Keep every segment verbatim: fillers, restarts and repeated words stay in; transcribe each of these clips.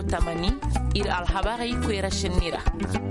tamani ir alhabari kwera shinira.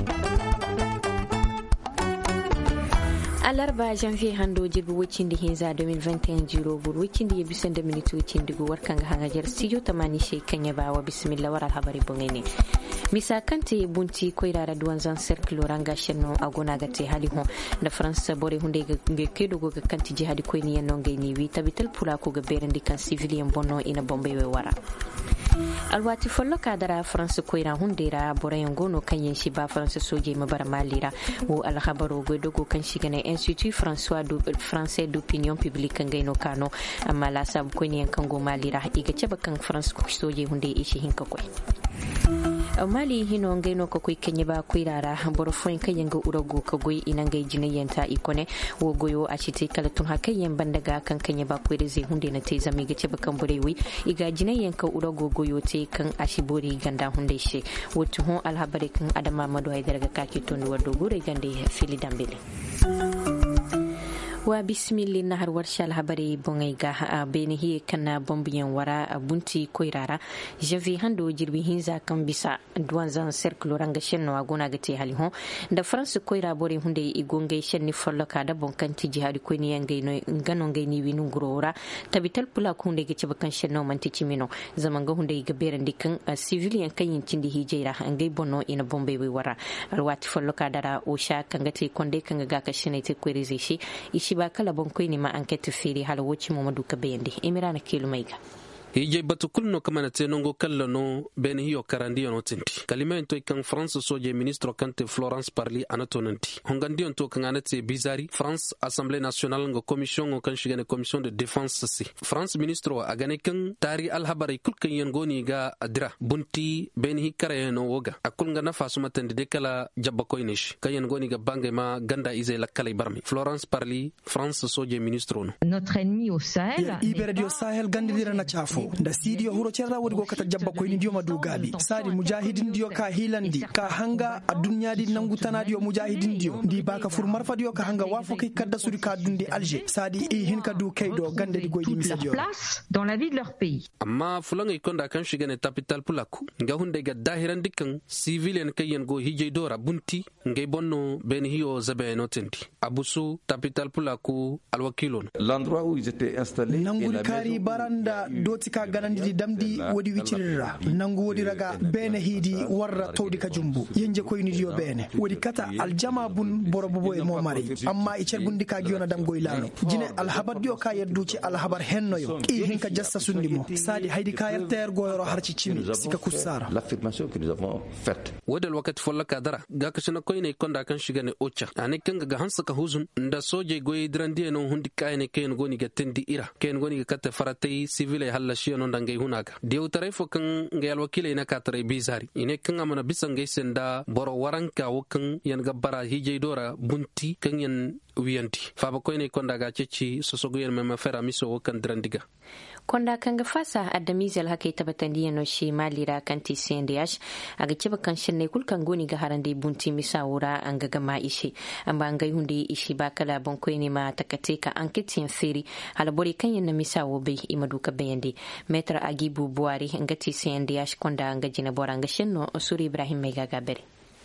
alarba janvier hando jirbi wacindi hinza deux mille vingt et un jiro bur wacindi yebisande minute wacindi go warkanga hangajar studio tamani she kanya bawa bismillah waral habari bongene misa kante bunti koirara duwan zan cercle ranga shenno agona gate hali ho da france bore hunde ge kedo go kanti jihadi koyni yenno ngeni wi tabital pula ko ga berandi kan civilian bonno ina bombe we wara alwati follo kadara france koira hundera borayen gono kanyen shi ba france soje mabara malira wo alhabaro go dogo kan shiga na institut françois du français d'opinion publique ngaino kano amma la sab ko ni kan go malira iga ceba kan france ko soje hunde ishi hinka koy mali hino ngaino ko koy kenye ba koirara boro foin kayen go urago ko goy ina ngay jinayenta ikone wo goyo a cite kala tun hakayen bandaga kan kenye ba koire zai hunde na te zami ga ceba kan borewi iga jinayen ka urago goyo te kan ashibori ganda hunde she wotu hon alhabari kan adama madu haidar ga kake ton wado gure gande fili dambele wa bismillah nahar warshal habari bongay ga beni hi kana bombiyan wara bunti koirara javi hando jirbi hinza kan bisa duwanzan cercle ranga shenno agona gate hali ho da france koira bore hunde igonge shenni folloka da bonkanti jihadi ko ni yangay no ngano ngay ni winu grora tabital pula ko hunde gice bakan shenno manti chimino zaman ga hunde ga berandi kan civilian kan yincindi hijeira ngay bonno ina bombe we wara alwati folloka dara o sha kan gate konde kan ga ka shine te koirize shi ishi ba kala bon koy ni ma enquête firi hala wuci Mamadou Kabende emirana kilumaiga hije batukulno kamana tenongo kallano ben hiyo karandiyo no tinti kalimento kan France soje ministre kante Florence Parly anatonanti hongandiyo to kan anate bizari France Assemblée nationale ngo commission ngo kan shigane commission de défense si France ministre wa agane kan tari alhabari kulkan yengoni ga adira bunti ben hi karayeno woga akul nga nafasu matande de kala jabba koynish kayen goni ga bange ma ganda ize la kala barmi Florence Parly France soje ministre no notre ennemi au Sahel iberadio Sahel gandidira na chafu da sidiyo huro cerra wodi go kata jabba koyni diyo madu gabi sadi mujahidin diyo ka hilandi ka hanga a dunya di nangutana diyo mujahidin diyo di baka fur marfa diyo ka hanga wafo kai kadda suri ka dunde Alger sadi e hin ka du kaydo gande di goydi misadio place dans la vie de leur pays amma fulanga ikonda kan shigane capital pulaku nga hunde ga dahiran dikkan civilian kayen go hije dora bunti ngay bonno ben hiyo zabe no tenti abusu capital pulaku alwakilon l'endroit où ils étaient installés nangul kari baranda doti ka ganandi damdi wodi wicirira nangu wodi raga bene hidi warra tawdi ka jumbu yenje koyni diyo bene wodi kata aljama bun borobo boy mo mari amma e cerbundi ka giona dam goylano jine alhabar diyo ka yedduci alhabar hennoyo i hin ka jassa sundimo sadi haydi ka yarter goyoro harci cimi sika kusara l'affirmation que nous avons faite wadal wakati folla kadara ga kashina koyne konda kan shigane ocha ane kanga ga hansa ka huzun nda soje goyi drandi no hundi kayne ken goni ga tendi ira ken goni ga kata faratay civile halla shiyo non dangay hunaga diu tarefo kan ngel wakile ina katare bizari ine kan amana bisangay senda boro waranka wakan yan gabbara hije dora bunti kan yan wiyanti faba koyne konda ga ceci sosogo yan mema fera miso wakan drandiga konda kanga fasa adamizel hake tabatandi yano shi malira kanti sendiash aga ciba kan shinne kul kan goni ga harande bunti misawura an ga gama ishi amba an gai hunde ishi ba kala bon koyne ma takate ka enquête feri hala bori kan yan misawo be imaduka bayandi metra agibu buari ngati sendiash konda anga jina boranga shinno suri ibrahim mai gagabere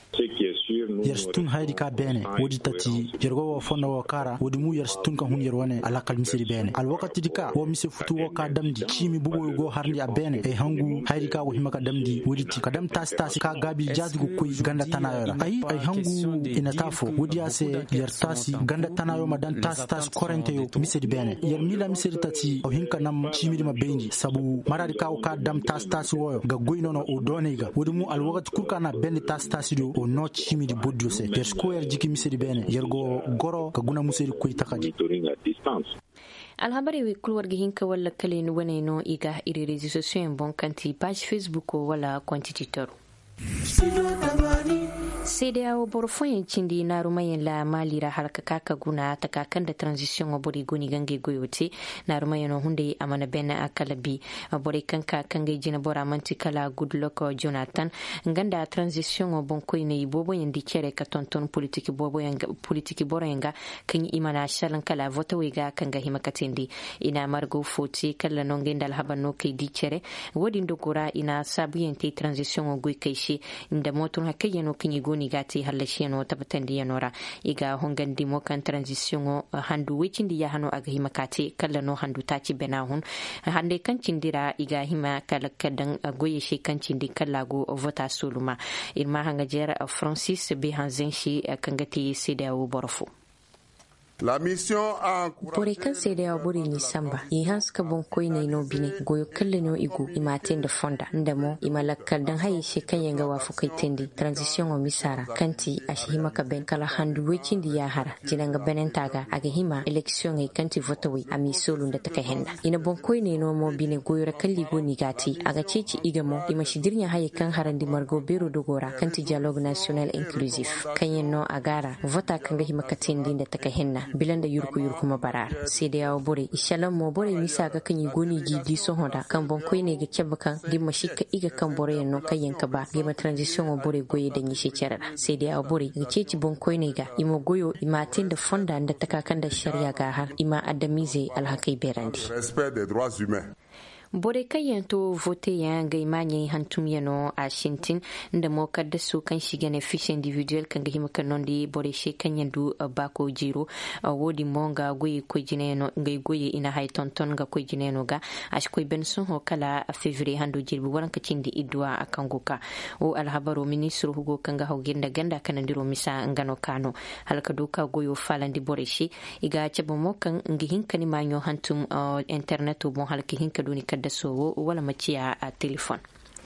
yerstun haydi ka bene wodi tati jergo wo fondo wo kara wodi mu yerstun ka hun yerwane ala kal misiri bene al wakati dika wo mise futu wo ka damdi chimi bubo go harndi a bene e hangu haydi ka wo himaka damdi wodi ti kadam tas tas ka gabi jazgu koy ganda tanayora ay ay hangu ina tafo wodi ase yertasi ganda tanayo madan tas tas korente yo misiri bene yer mila misiri tati o hinka nam chimi ma benji sabu maradi ka ka dam tas tas wo ga goyno no o donega wodi mu al wakati kurkana bene tas tas do o no chimi di bodjo se per square jiki misiri bene yergo goro ka guna musiri koy takadi alhabari wi kulwar gi hinka wala kale ni wane no iga iri réseaux sociaux bon kanti page facebook wala compte Twitter sai da yawo borfoyin cindi na rumayin la malira halka kaka guna ta kakan da transition wa bori goni gange goyote na rumayin hunde amana bena akalabi bori kanka kange jina bora manti kala Goodluck Jonathan nganda transition wa bonko ne bobo yandi kere ka tonton politiki bobo yanga politiki borenga kan imana shalan kala vota wega kanga himakatindi ina margo foti kala nongenda alhabano kai di kere wodi ndokura ina sabu yenti transition wa goy kaishi inda motun hakayeno kinyi goni gati halasheno tabatandi yanora iga hongandi mo kan transition handu wicindi ya hano aga himakati kala no handu taci benahun hande kan cindira iga hima kala kadan goye shi kan cindi kala go vota suluma irma hanga jera Francis Behanzen shi kangati sidawo borfo La mission a Bore kan sai da bore ni samba yi hans ka bon koy ne no bine goyo kalle no igu imaten da fonda ndamo imalakal dan hayi she kan yanga wa fukai tendi transition o misara kanti ashi maka ben kala handu wekin di ya hara jinanga benen taga aga hima election e kanti votawi ami solo da taka henda ina bon koy ne no mo bine goyo rakalli go ni gati aga ceci igamo ima shidirnya hayi kan harandi margo bero dogora kanti dialogue national inclusif kanyen no agara vota kan ga hima katendi da taka henna bilanda yurku yurku mabarar sai da yawo bore ishalan mo bore misa ga kanyi goni gidi so hoda kan bon koy ne ga kebba kan gimma shika iga kan bore no kayen ka ba gimma transition o bore goye da ni shekara sai da yawo bore ga ceci bon koy ne ga imo goyo ima tin da fonda da takakan da shari'a ga har ima adamize alhakai berandi respect des droits humains. Bore kayan to vote yan ga imanye hantum yano a shintin da mo kadda su kan shiga ne fish individual kan ga hima kan nondi bore she kan yandu bako jiro wodi monga goyi ko jineno ngai goyi ina hay tonton ga ko jineno ga ash ko ben sun ho kala fevrier hando jirbi waran ka cindi idwa akan goka o alhabaro ministru hugo kan ga hawginda ganda kan ndiro misa ngano kano halka doka goyo falandi bore she iga chabo mo kan ngi hinkani manyo hantum internet bon halka hinka doni da sowo wala maciya a telefon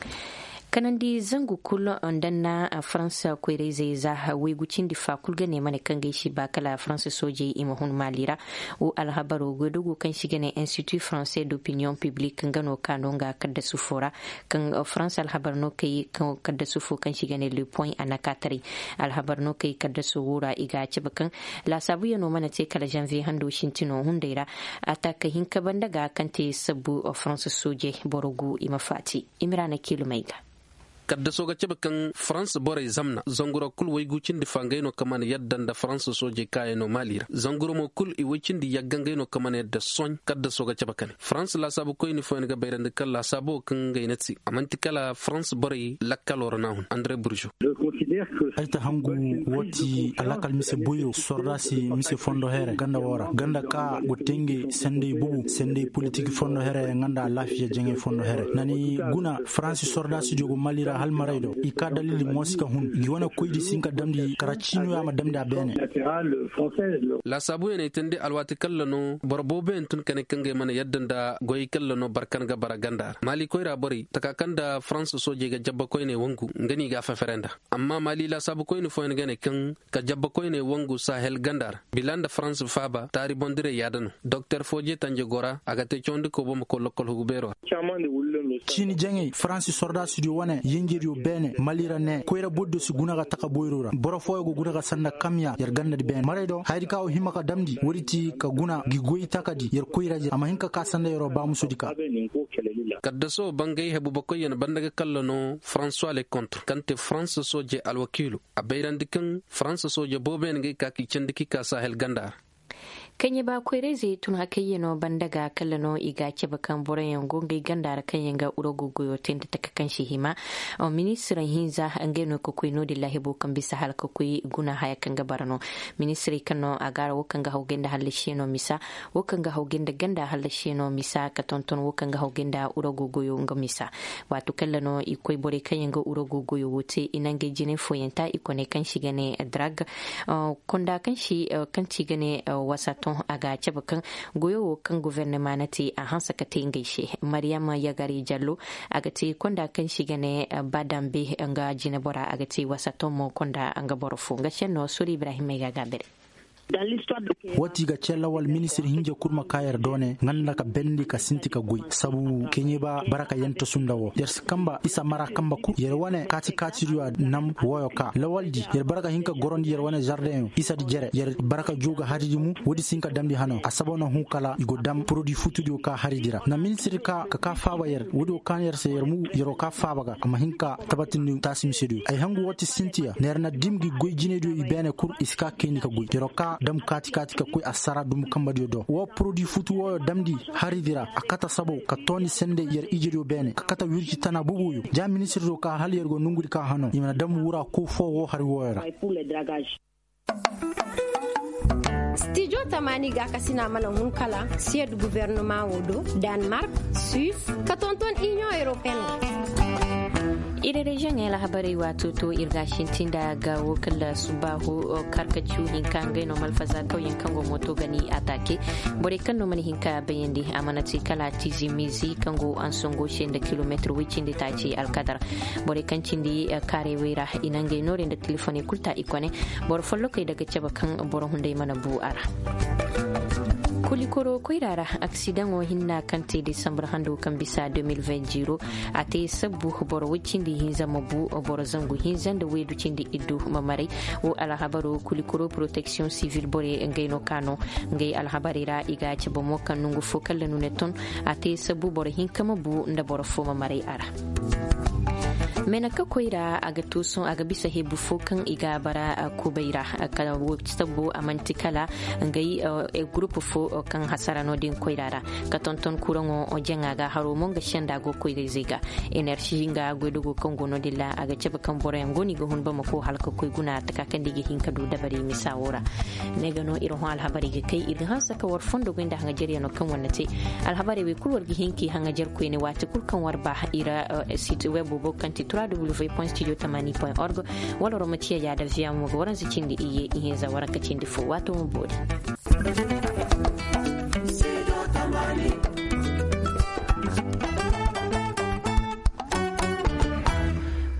kanandi zangu kula ondanna a France ko reze za hawe gucin di fa kulga ne mane kan gaishi ba kala France soje imahun malira o alhabaro godugo kan shiga ne Institut Français d'Opinion Publique ngano kano nga kadda sufora kan France alhabarno kai kan kadda sufu kan shiga ne Le Point anakatari alhabarno kai kadda suwura iga cibakan la sabuya no mana te kala janvier hando shintino hundaira ataka hinka bandaga kan te sabu France soje borogu imafati imrana kilomaiga kadda soga cebakan France bore zamna zanguro kul way gucin di fangayno kamane yaddan da France soje kayeno malira zanguro mo kul i wicin di yaggangayno kamane da son kadda soga cebakan France la sabu koy ni foen ga bayrande kala sabo kan gaynati amanti kala France bore lakalor nahun André Bourgeau ayta hangu woti alakal mise boyo sordasi mise fondo here ganda wora ganda ka gotenge sende bubu sende politique fondo here nganda lafiya jenge fondo here nani guna France sordasi jogo malira hal maraydo i ka dalili mosika hun gi wana koydi sinka damdi karachinu ya madamda bene la sabu ene tende alwati kallano borbobe entun kane kange mana yaddanda goyi kallano barkan ga baraganda mali koyra bori takakanda France soje ga jabba koyne wangu ngani ga faferenda amma mali la sabu koyne foyne gane kan ka jabba koyne wangu sahel gandar bilanda France faba tari bondire yadano docteur Foje tanje gora agate chondi ko bom ko lokol hubero chini jenge France sorda studio wane yinjiriyo bene malira ne koyra boddo su gunaga taka boyrura boro foygo gunaga sanna kamya yar ganda di bene maraydo haydi ka o himaka damdi woriti ka guna gi goyi takadi yar koyraje ama hinka ka sanda yoro ba musudika kadda so bangay hebu bakoyen bandaga kallano François le contre kante France soje alwakilu abayrandikan France soje boben ngay ka ki cendiki ka sahel gandar kanye ba kwere zai tun haka yano bandaga kallano iga ke bakan borayen gongai gandara kan yanga urogo goyotin da taka kan hima o ministran hinza angeno ko koy no dillahi bo kan bisa halka koy guna haya kan gabarano ministri kanno agara wokan ga hawgenda halisheno misa wokan ga hawgenda ganda halisheno misa ka tonton wokan ga hawgenda urogo goyo nga misa wato kallano ikoy bore kan yanga urogo goyo wote inange jine foyenta ikone kan shigane drag konda kan shi kan shigane wasa aga cabakan goyo kan gouvernement nati a hansa ka tingaishe Maryama Yagari Jallo aga ti konda kan shiga ne badambe nga jina bora aga ti wasato mo konda anga borofo nga shenno Suri Ibrahim ga gabere wati ga cella wal ministre hinje kurma kayar done nganda ka bendi ka sinti ka goy sabu kenye ba baraka yento sundawo yer kamba isa mara kamba ku yer wane kati kati riwa nam woyo ka lawaldi yer baraka hinka gorondi yer wane jardin isa di jere yer baraka joga haridi mu wodi sinka damdi hano asabona hu kala igo dam produit futudio ka haridira na ministre ka ka ka faba yer wodi kan yer se yer mu yero ka faba ga ama hinka tabatin tasim sedu ay hangu wati sintia nerna dimgi goy jinedo ibene kur iska keni ka goy yero ka dam kati kati ka koy asara dum kamba dio wo produit futu wo damdi haridira akata sabo ka toni sende yer ijiro bene akata wirki tana bubuyu ja ministre do ka hal yergo nunguri ka hano imana dam wura ko fo wo hari woyra studio tamani ga kasina mana hun kala sied gouvernement wodo Denmark Suisse katonton Union Européenne ire region ya habari wato to irgashin tinda ga wokala subahu karkachu hinkan ga no malfaza kauyen kango moto gani atake bore kan no mani hinka bayandi amanati kala tizimizi kango ansongo shende kilometer wicin da tace alkadar bore kan cindi kare wira inange nore da telefoni kulta ikone bor follo kai daga ceba kan bor hunde mana bu ara kulikoro koirara accident o hinna kante december hando kan bisa twenty twenty ate sabbu bor wucindi hinza mabu bor zangu hinzan da wedu cindi iddu mamare o alhabaru kulikoro protection civil bore ngaino kano ngai alhabarira iga cebo mokan nungu fokal nuneton ate sabbu bor hinkama bu nda bor fo mamare ara mena ka koira aga tuson aga bisa hebu fokan iga bara kubaira kala wobstabo amantikala ngai e group fo kan hasara no din koirara ka tonton kurango o jenga ga haro monga shenda go koire ziga energy nga godugo kongo no dilla aga ceba kan bore ngoni go hunba mako halka koy guna ta kan digi hinka du dabari misawora nega no iro hal habari ge kai idan hansa ka war fondo ginda hanga jeriya no kan wonnate al habari we kulwar gi hinki hanga jer ko ne wata kulkan warba ira site web bo kan w w w point studio tamani point org wala romatiya ya da via mu goran zikin da iye ihe zawara kacin da fo wato mu bodi.